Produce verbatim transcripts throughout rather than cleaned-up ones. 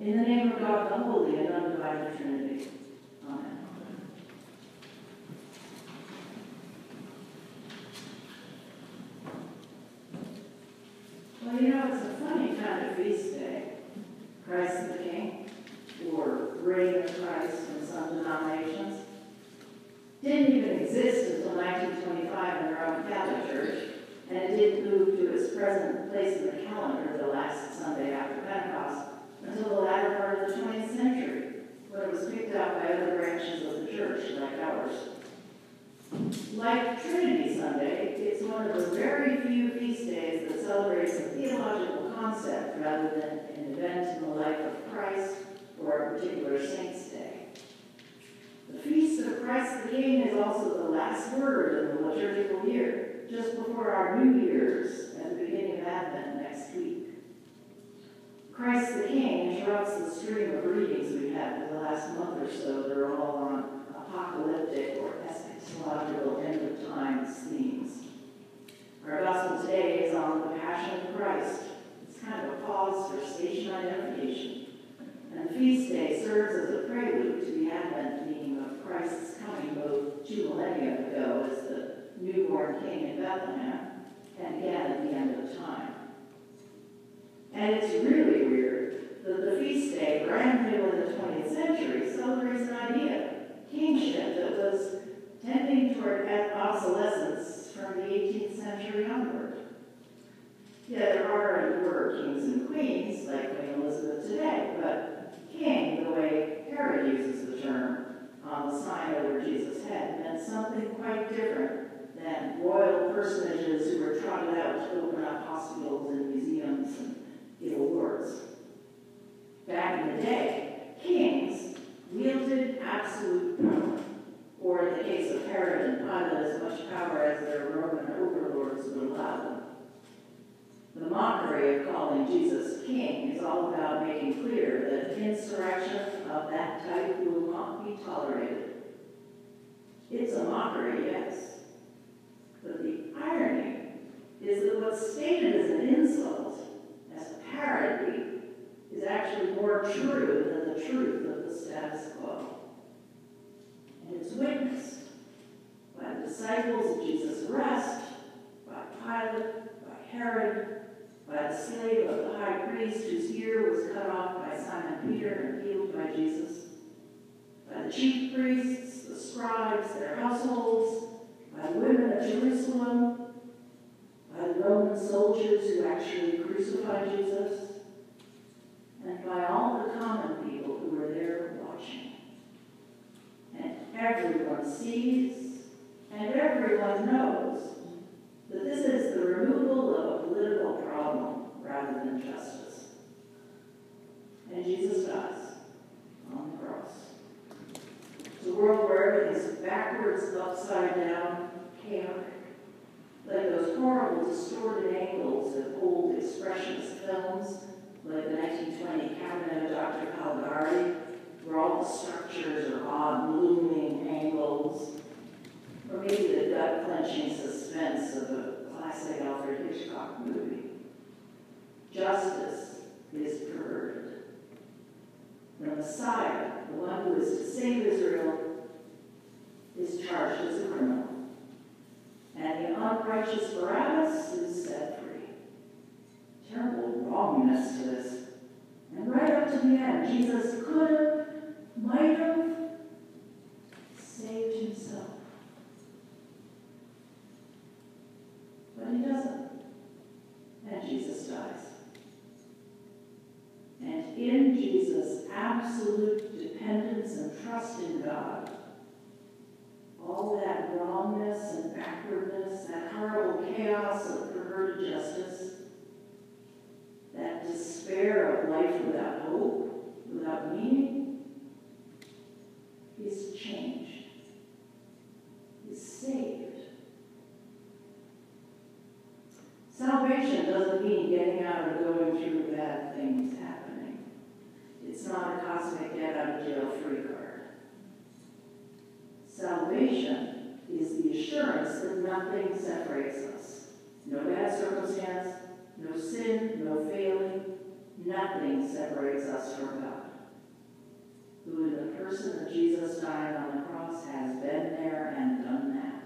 In the name of God, the Holy and undivided Trinity. Amen. Well, you know, it's a funny kind of feast day. Christ the King, or Reign of Christ in some denominations, didn't even exist until nineteen twenty-five in the Roman Catholic Church, and it didn't move to its present place in the calendar the last Sunday after Pentecost until the latter part of the twentieth century, when it was picked up by other branches of the church like ours. Like Trinity Sunday, it's one of the very few feast days that celebrates a theological concept rather than an event in the life of Christ or a particular saint's day. The Feast of Christ the King is also the last word in the liturgical year, just before our New Year's at the beginning of Advent next week. Christ the King interrupts the stream of readings we've had for the last month or so that are all on apocalyptic or eschatological end of times themes. Our gospel today is on the Passion of Christ. It's kind of a pause for station identification. And the feast day serves as a prelude to the Advent theme of Christ's coming both two millennia ago as the newborn king in Bethlehem and again at the end of time. And it's really weird that the feast day, brand new in the twentieth century, celebrates an idea, kingship, that was tending toward obsolescence from the eighteenth century onward. Yeah, there are and were kings and queens, like Queen Elizabeth today, but king, the way Herod uses the term on the sign over Jesus' head, meant something quite different than royal personages who were trotted out to open up hospitals and museums and give awards. Back in the day, kings wielded absolute power, or in the case of Herod and Pilate, as much power as their Roman overlords would allow them. The mockery of calling Jesus king is all about making clear that insurrection of that type will not be tolerated. It's a mockery, yes, but the irony is that what's stated as an insult, as a parody, is actually more true than the truth of the status quo. And it's witnessed by the disciples of Jesus' arrest, by Pilate, by Herod, by the slave of the high priest whose ear was cut off by Simon Peter and healed by Jesus, by the chief priests, the scribes, their households, by the women of Jerusalem, by the Roman soldiers who actually crucified Jesus, and by all the common people who were there watching. And everyone sees, and everyone knows, that this is the removal of a political problem rather than justice. And Jesus dies on the cross. It's a world where everything's backwards, upside down, chaotic. Like those horrible distorted angles of old expressionist films, like the nineteen twenty Cabinet of Doctor Caligari, where all the structures are odd, looming angles. Or maybe the gut-clenching suspense of a classic Alfred Hitchcock movie. Justice is perverted. The Messiah, the one who is to save Israel, is charged as a criminal. And the unrighteous Barabbas is set free. Terrible wrongness to this. And right up to the end, Jesus could have, might have, saved himself. But he doesn't. And Jesus dies. And in Jesus' absolute dependence and trust in God, all that wrongness and backwardness, that horrible chaos of perverted justice, that despair of life without hope, without meaning, is changed, is saved. Salvation doesn't mean getting out of going through bad things happening. It's not a cosmic get out of jail free card. Salvation is the assurance that nothing separates us. No bad circumstance, no sin, no failing, Nothing separates us from God, who in the person of Jesus dying on the cross has been there and done that.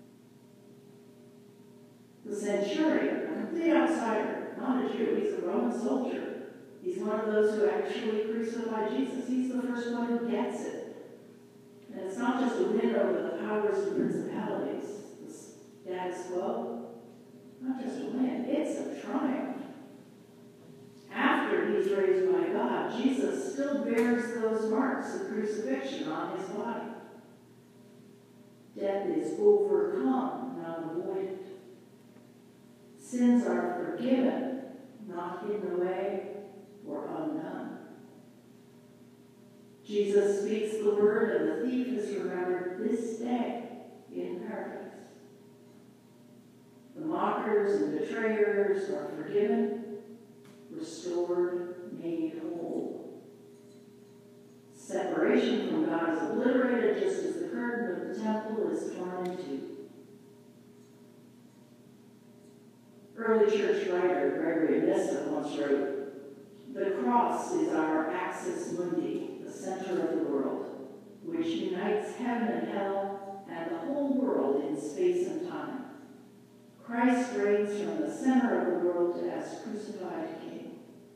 The centurion, a complete outsider, not a Jew, he's a Roman soldier. He's one of those who actually crucified Jesus. He's the first one who gets it. And it's not just a win over the powers and principalities, the status quo. Not just a win, it's a triumph. After he's raised by God, Jesus still bears those marks of crucifixion on his body. Death is overcome, not avoided. Sins are forgiven, not hidden away or undone. Jesus speaks the word, and the thief is remembered this day in paradise. The mockers and betrayers are forgiven, restored, made whole. Separation from God is obliterated just as the curtain of the temple is torn in two. Early church writer Gregory Nyssa once wrote, "The cross is our axis mundi, the center of the world, which unites heaven and hell and the whole world in space and time. Christ reigns from the center of the world as crucified King."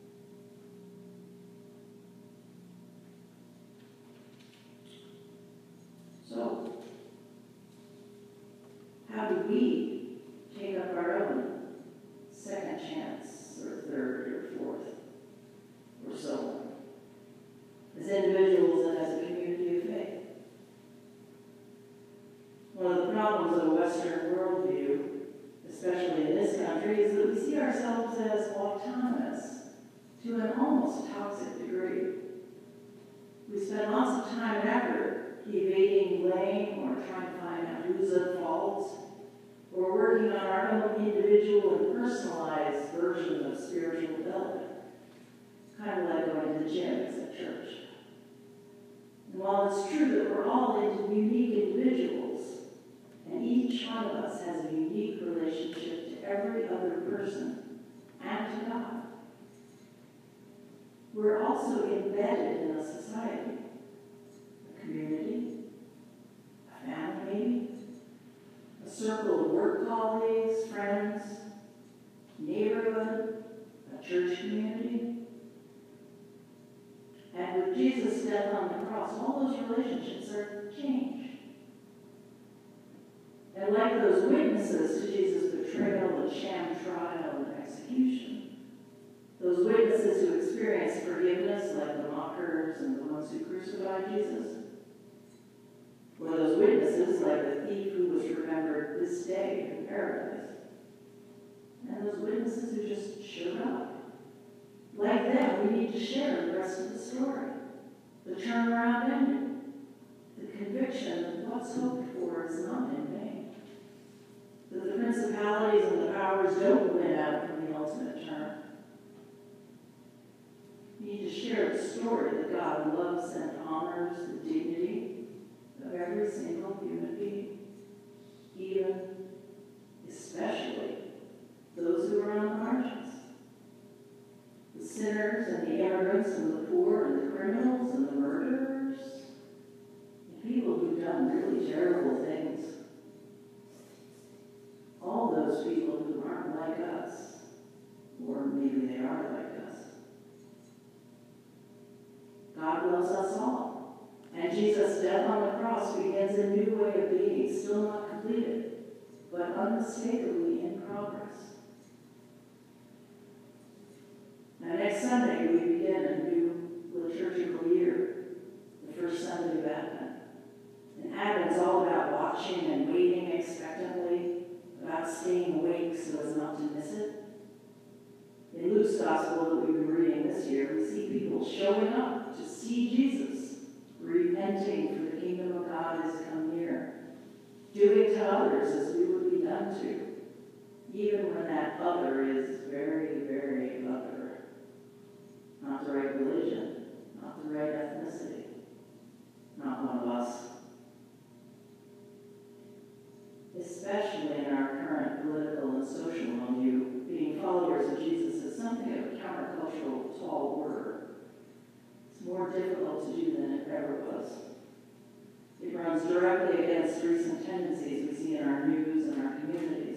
So, how do we take up our own second chance, or third, or fourth, or so on, as individuals and as a community of faith? One of the problems of a Western worldview, especially in this country, is that we see ourselves as autonomous to an almost toxic degree. We spend lots of time and effort evading blame or trying to find out who's at fault, or working on our own individual and personalized version of spiritual development, kind of like going to the gym at church. And while it's true that we're all unique individuals, and each one of us has a unique relationship to every other person and to God, we're also embedded in a society, a community, a family, a circle of work colleagues, friends, neighborhood, a church community. And with Jesus' death on the cross, all those relationships are changed. And like those witnesses to Jesus' betrayal and sham trial and execution, those witnesses who experienced forgiveness, like the mockers and the ones who crucified Jesus, or those witnesses, like the thief who was remembered this day in paradise, and those witnesses who just showed up. Like them, we need to share the rest of the story, the turnaround ending, the conviction that what's hoped for is not in vain, that the principalities and the powers don't win out in the ultimate term. We need to share the story that God loves and honors the dignity of every single human being, even, especially, those who are on the margins. The sinners and the immigrants and the poor and the criminals and the murderers, the people who've done really terrible things. All those people who aren't like us, or maybe they are like us. God loves us all. And Jesus' death on the cross begins a new way of being, still not completed, but unmistakably in progress. Now, next Sunday, we begin a new liturgical year, the first Sunday of Advent. And Advent's all about watching and waiting expectantly, about staying awake so as not to miss it. In Luke's Gospel that we've been reading this year, we see people showing up to see Jesus, repenting for the kingdom of God has come near, doing to others as we would be done to, even when that other is very, very other. Not the right religion, not the right ethnicity, not one of us. Especially in our current political and social milieu, being followers of Jesus is something of a countercultural tall order. It's more difficult to do than it ever was. It runs directly against recent tendencies we see in our news and our communities.